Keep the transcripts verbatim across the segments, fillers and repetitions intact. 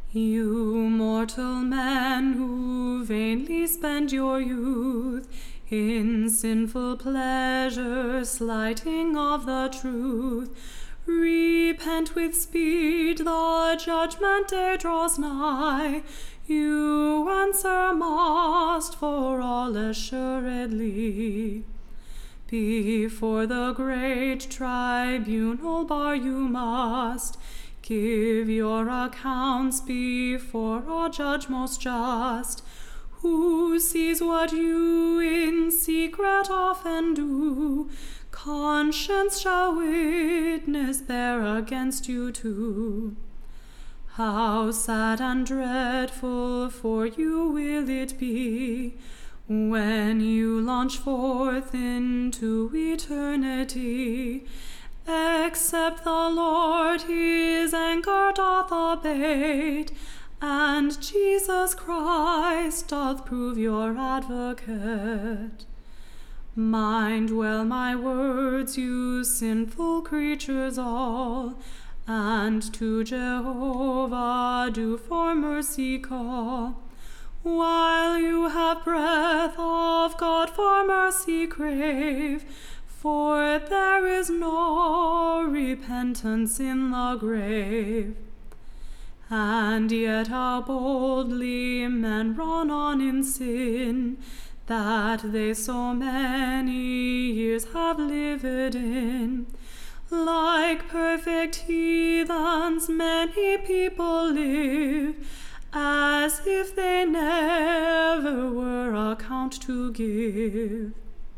You mortal men who vainly spend your youth in sinful pleasure, slighting of the truth, repent with speed, the judgment day draws nigh. You answer must for all assuredly. Before the great tribunal bar you must give your accounts before a judge most just, who sees what you in secret often do. Conscience shall witness bear against you too. How sad and dreadful for you will it be when you launch forth into eternity, except the Lord his anger doth abate, and Jesus Christ doth prove your advocate. Mind well my words, you sinful creatures all, and to Jehovah do for mercy call. While you have breath of God for mercy crave, for there is no repentance in the grave. And yet how boldly men run on in sin, that they so many years have lived in. Like perfect heathens many people live, as if they never were account to give.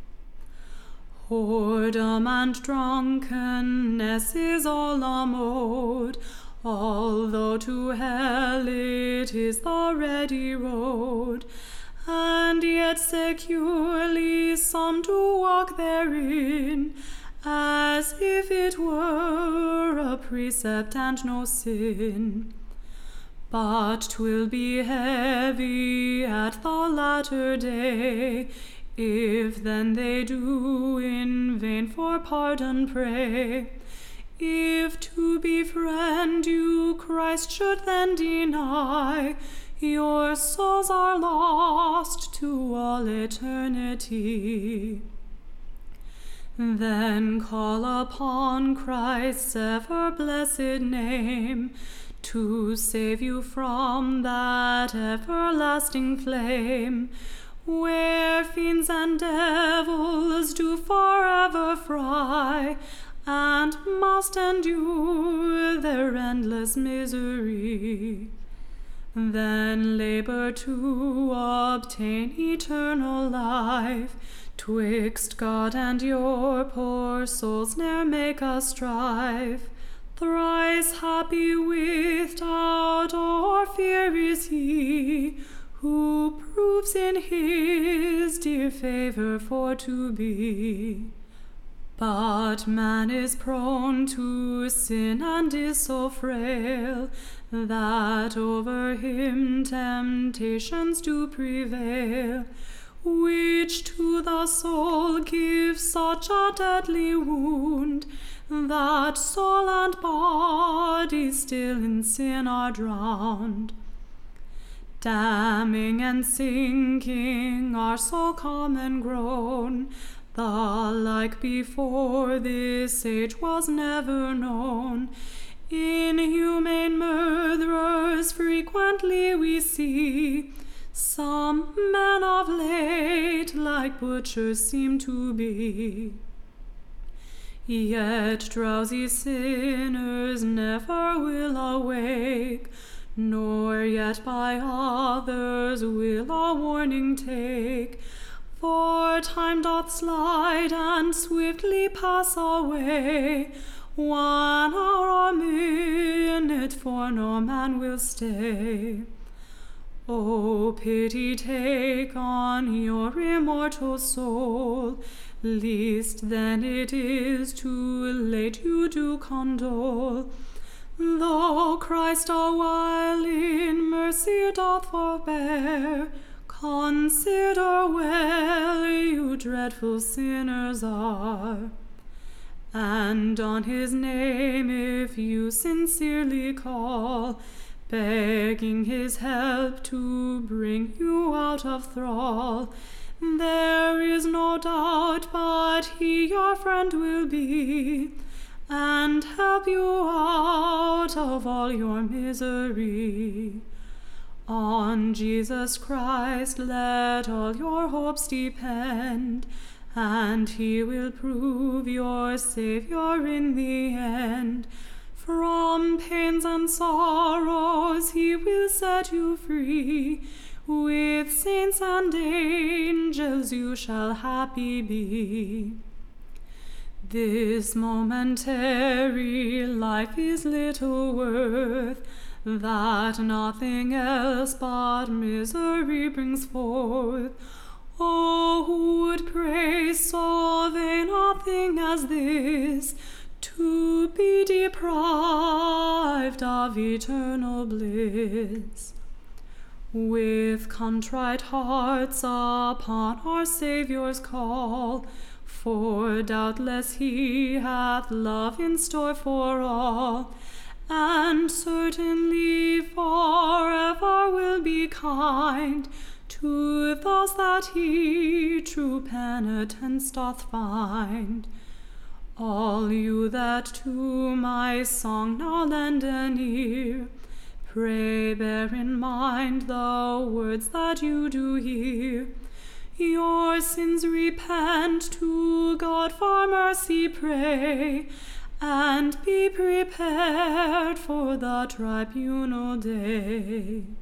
Whoredom and drunkenness is all a mode, although to hell it is the ready road. And yet securely some do walk therein, as if it were a precept and no sin. But 'twill be heavy at the latter day, if then they do in vain for pardon pray. If to befriend you Christ should then deny, your souls are lost to all eternity. Then call upon Christ's ever-blessed name, to save you from that everlasting flame, where fiends and devils do forever fry, and must endure their endless misery. Then labor to obtain eternal life, twixt God and your poor souls ne'er make a strife. Thrice happy without or fear is he, who proves in his dear favor for to be. But man is prone to sin and is so frail, that over him temptations do prevail, which to the soul give such a deadly wound, that soul and body still in sin are drowned. Damning and sinking are so common grown, the like before this age was never known. Inhumane murderers frequently we see, some men of late like butchers seem to be. Yet drowsy sinners never will awake, nor yet by others will a warning take. For time doth slide and swiftly pass away, one hour or minute for no man will stay. O pity take on your immortal soul, least then it is too late you do condole. Though Christ a while in mercy doth forbear, consider well you dreadful sinners are. And on his name if you sincerely call, begging his help to bring you out of thrall. There is no doubt but he your friend will be, and help you out of all your misery. On Jesus Christ let all your hopes depend, and he will prove your Saviour in the end. From pains and sorrows he will set you free, with saints and angels you shall happy be. This momentary life is little worth, that nothing else but misery brings forth. Oh, who would pray so vain a thing as this, to be deprived of eternal bliss? With contrite hearts upon our Saviour's call, for doubtless he hath love in store for all, and certainly forever will be kind to those that he true penitence doth find. All you that to my song now lend an ear, pray bear in mind the words that you do hear. Your sins repent, to God for mercy pray, and be prepared for the tribunal day.